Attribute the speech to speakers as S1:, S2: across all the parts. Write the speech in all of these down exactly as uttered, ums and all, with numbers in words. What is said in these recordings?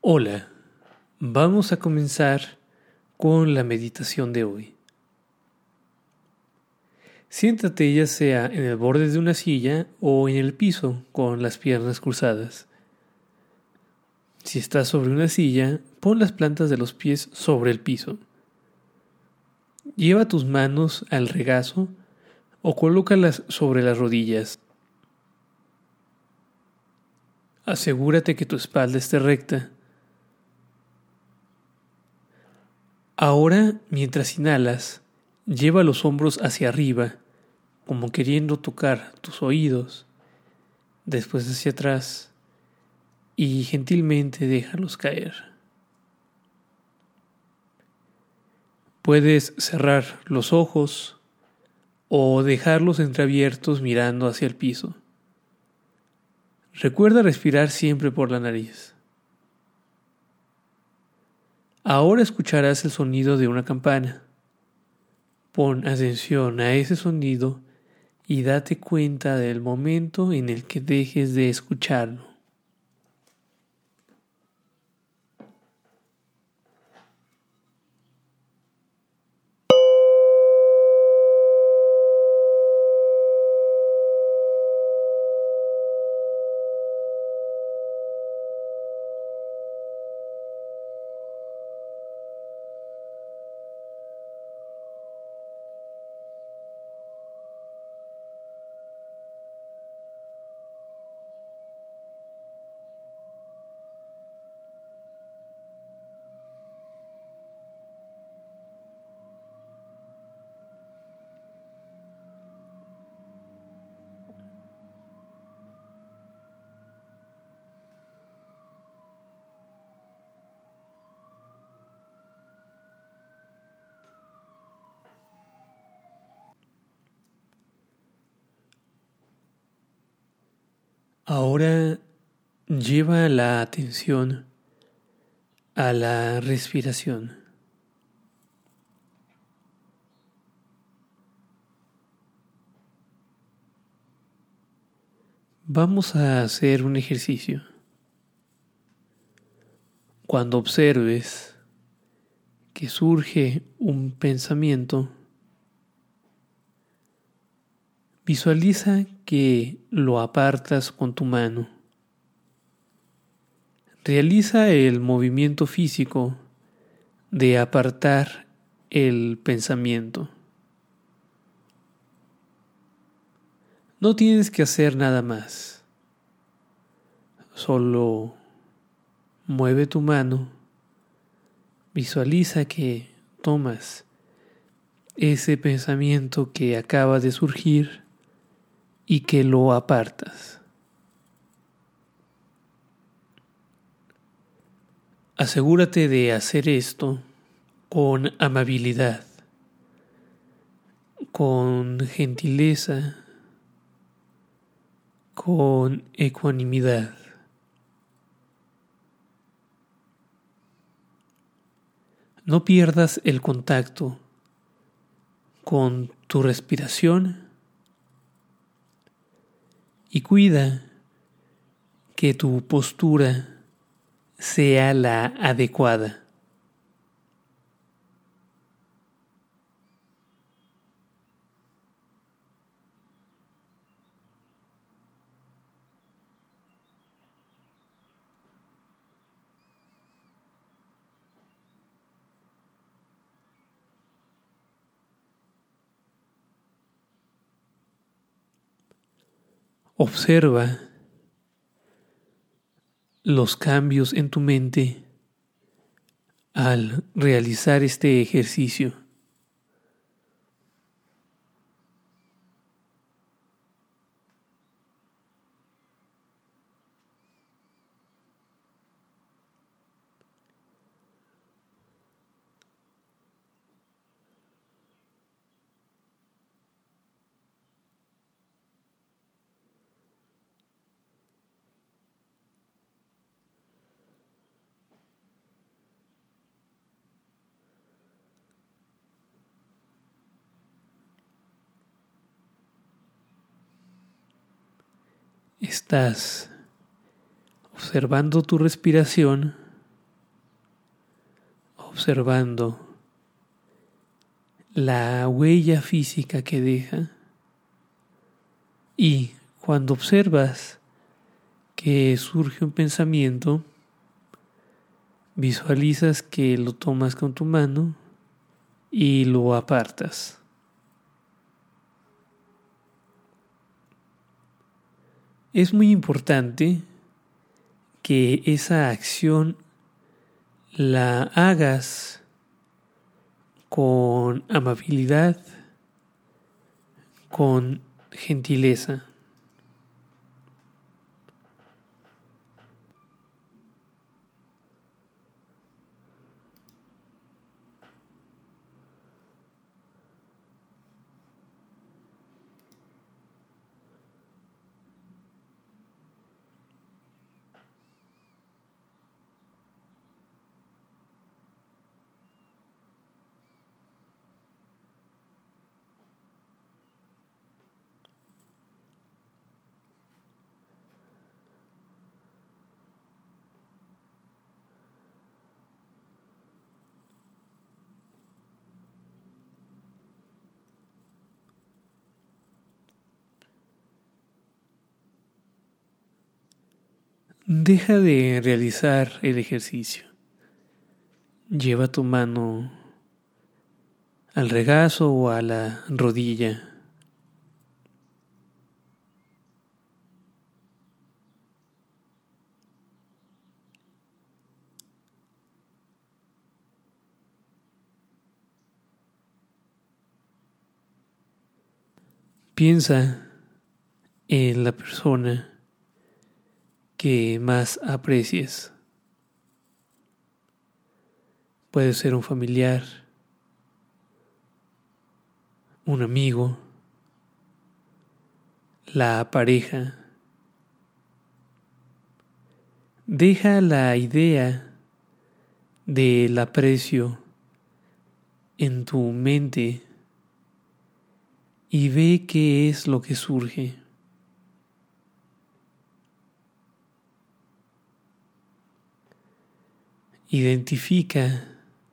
S1: Hola, vamos a comenzar con la meditación de hoy. Siéntate ya sea en el borde de una silla o en el piso con las piernas cruzadas. Si estás sobre una silla, pon las plantas de los pies sobre el piso. Lleva tus manos al regazo o colócalas sobre las rodillas. Asegúrate que tu espalda esté recta. Ahora, mientras inhalas, lleva los hombros hacia arriba, como queriendo tocar tus oídos, después hacia atrás, y gentilmente déjalos caer. Puedes cerrar los ojos o dejarlos entreabiertos mirando hacia el piso. Recuerda respirar siempre por la nariz. Ahora escucharás el sonido de una campana. Pon atención a ese sonido y date cuenta del momento en el que dejes de escucharlo. Ahora lleva la atención a la respiración. Vamos a hacer un ejercicio. Cuando observes que surge un pensamiento, visualiza que lo apartas con tu mano. Realiza el movimiento físico de apartar el pensamiento. No tienes que hacer nada más. Solo mueve tu mano. Visualiza que tomas ese pensamiento que acaba de surgir y que lo apartas. Asegúrate de hacer esto con amabilidad, con gentileza, con ecuanimidad. No pierdas el contacto con tu respiración y cuida que tu postura sea la adecuada. Observa los cambios en tu mente al realizar este ejercicio. Estás observando tu respiración observando la huella física que deja, y cuando observas que surge un pensamiento, visualizas que lo tomas con tu mano y lo apartas. Es muy importante que esa acción la hagas con amabilidad, con gentileza. Deja de realizar el ejercicio. Lleva tu mano al regazo o a la rodilla. Piensa en la persona que más aprecies. Puede ser un familiar, un amigo, la pareja. Deja la idea del aprecio en tu mente y ve qué es lo que surge. Identifica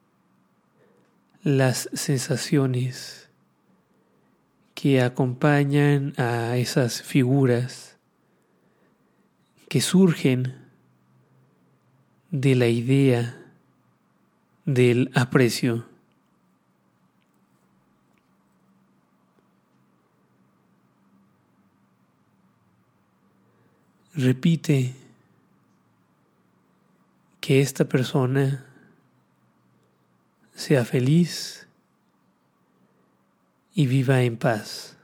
S1: las sensaciones que acompañan a esas figuras que surgen de la idea del aprecio. Repite que esta persona sea feliz y viva en paz.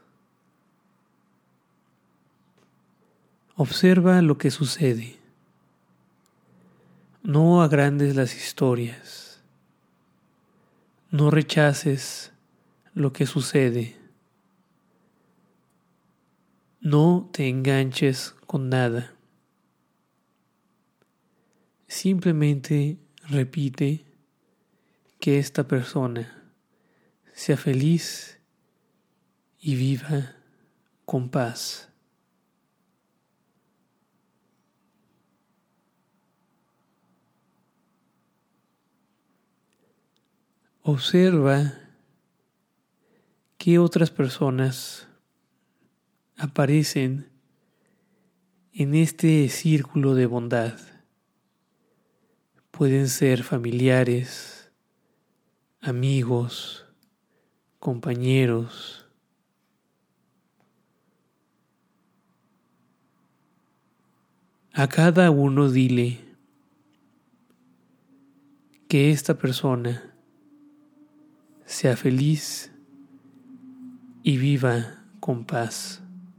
S1: Observa lo que sucede. No agrandes las historias. No rechaces lo que sucede. No te enganches con nada. Simplemente repite que esta persona sea feliz y viva con paz. Observa qué otras personas aparecen en este círculo de bondad. Pueden ser familiares, amigos, compañeros. A cada uno dile que esta persona sea feliz y viva con paz.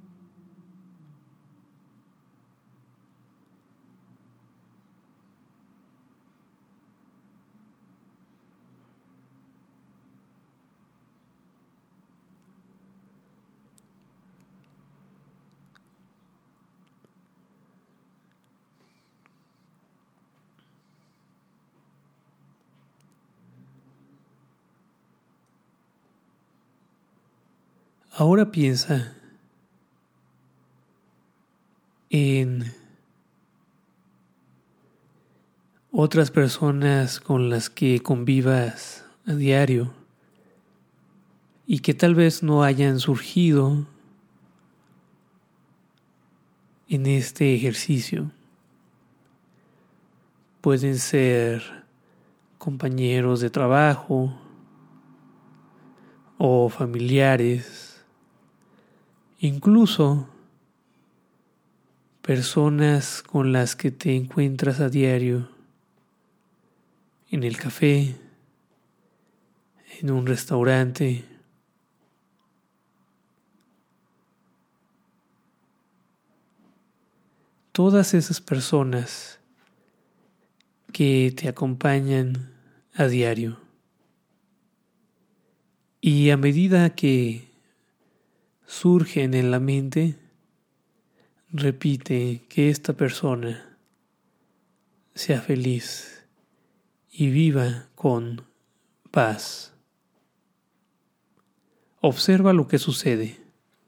S1: Ahora piensa en otras personas con las que convivas a diario y que tal vez no hayan surgido en este ejercicio. Pueden ser compañeros de trabajo o familiares, incluso personas con las que te encuentras a diario en el café, en un restaurante. Todas esas personas que te acompañan a diario. Y a medida que surgen en la mente, repite que esta persona sea feliz y viva con paz. Observa lo que sucede.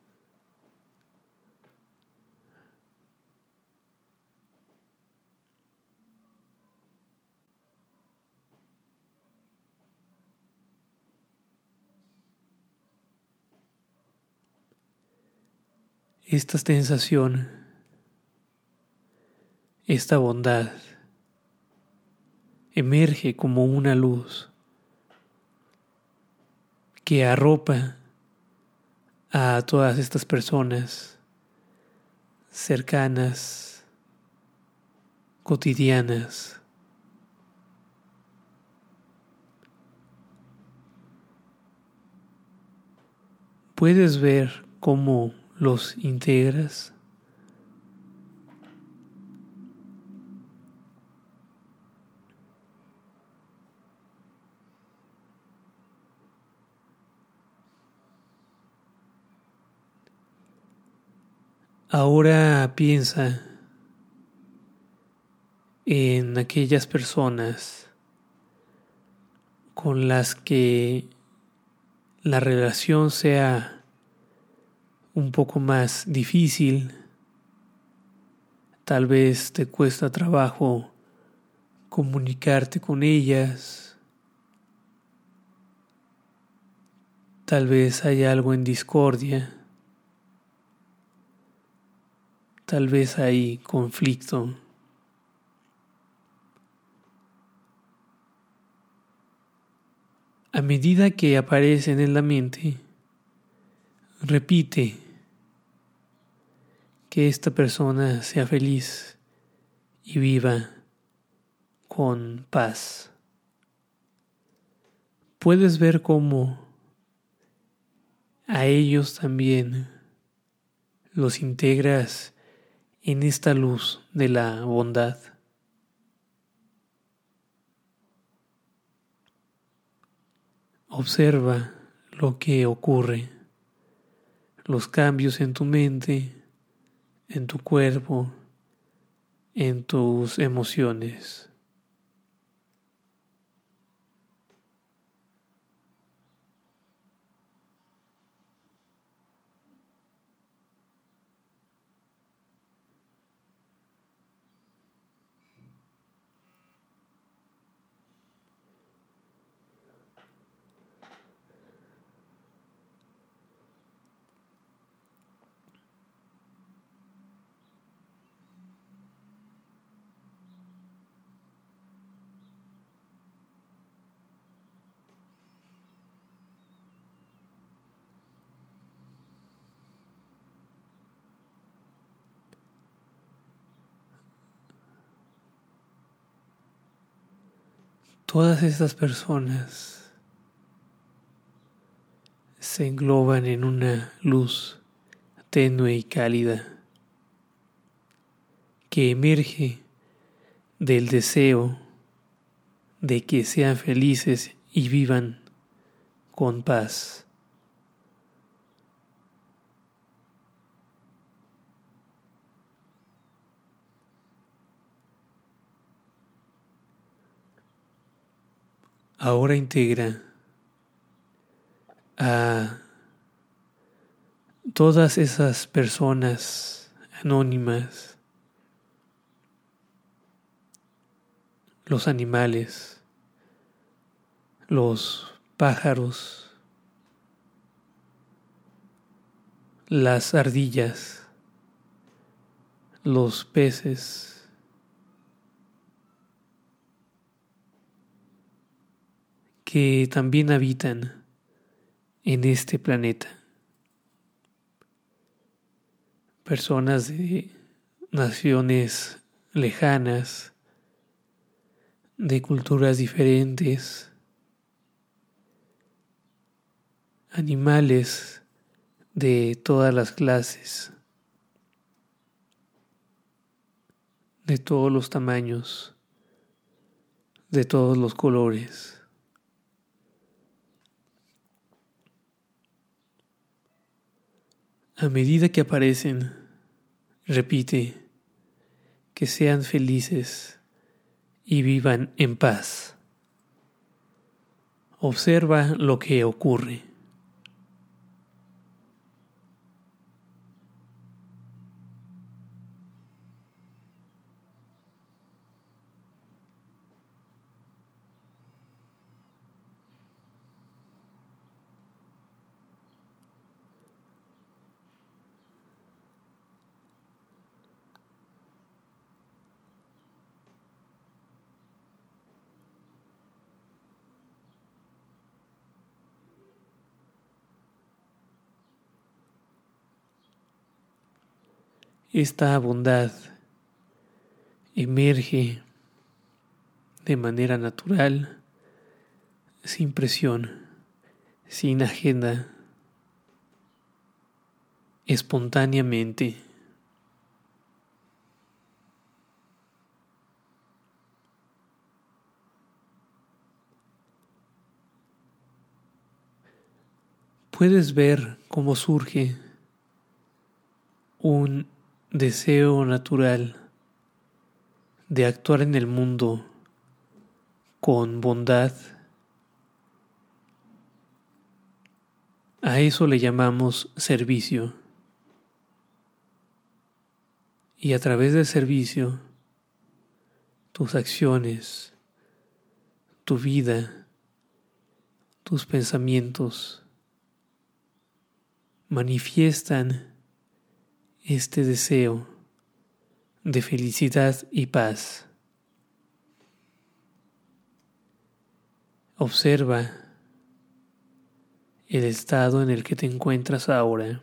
S1: Esta sensación, esta bondad, emerge como una luz que arropa a todas estas personas cercanas, cotidianas. ¿Puedes ver cómo los integras? Ahora piensa en aquellas personas con las que la relación sea un poco más difícil. Tal vez te cuesta trabajo comunicarte con ellas. Tal vez hay algo en discordia. Tal vez hay conflicto. A medida que aparecen en la mente, repite que esta persona sea feliz y viva con paz. Puedes ver cómo a ellos también los integras en esta luz de la bondad. Observa lo que ocurre, los cambios en tu mente, en tu cuerpo, en tus emociones. Todas estas personas se engloban en una luz tenue y cálida que emerge del deseo de que sean felices y vivan con paz. Ahora integra a todas esas personas anónimas, los animales, los pájaros, las ardillas, los peces, que también habitan en este planeta. Personas de naciones lejanas, de culturas diferentes, animales de todas las clases, de todos los tamaños, de todos los colores. A medida que aparecen, repite, que sean felices y vivan en paz. Observa lo que ocurre. Esta bondad emerge de manera natural, sin presión, sin agenda, espontáneamente. Puedes ver cómo surge un deseo natural de actuar en el mundo con bondad. A eso le llamamos servicio. Y a través del servicio, tus acciones, tu vida, tus pensamientos manifiestan este deseo de felicidad y paz. Observa el estado en el que te encuentras ahora.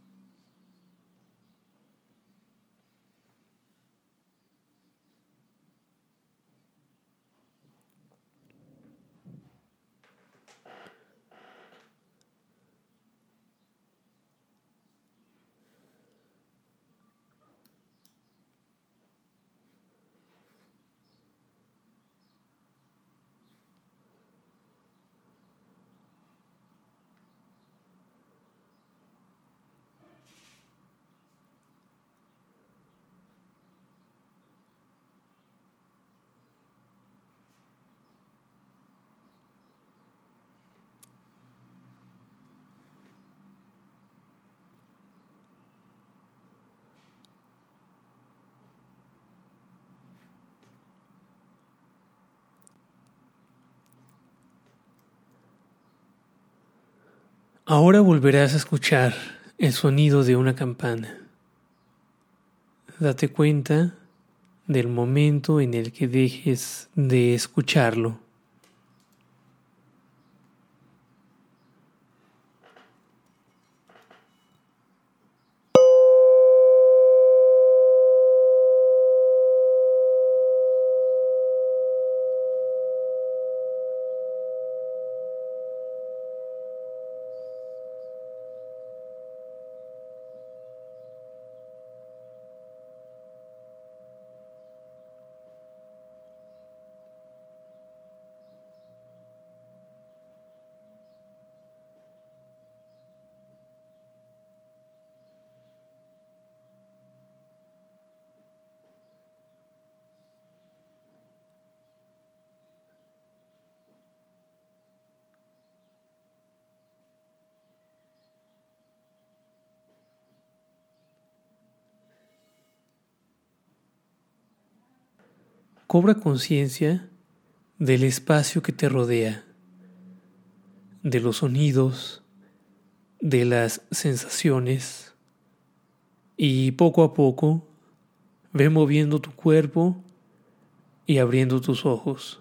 S1: Ahora volverás a escuchar el sonido de una campana. Date cuenta del momento en el que dejes de escucharlo. Cobra conciencia del espacio que te rodea, de los sonidos, de las sensaciones, y poco a poco ve moviendo tu cuerpo y abriendo tus ojos.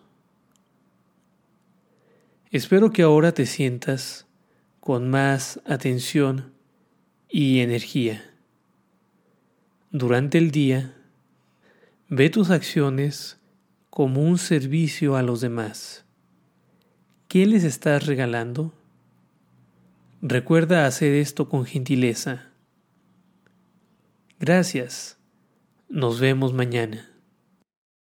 S1: Espero que ahora te sientas con más atención y energía. Durante el día, ve tus acciones como un servicio a los demás. ¿Qué les estás regalando? Recuerda hacer esto con gentileza. Gracias. Nos vemos mañana.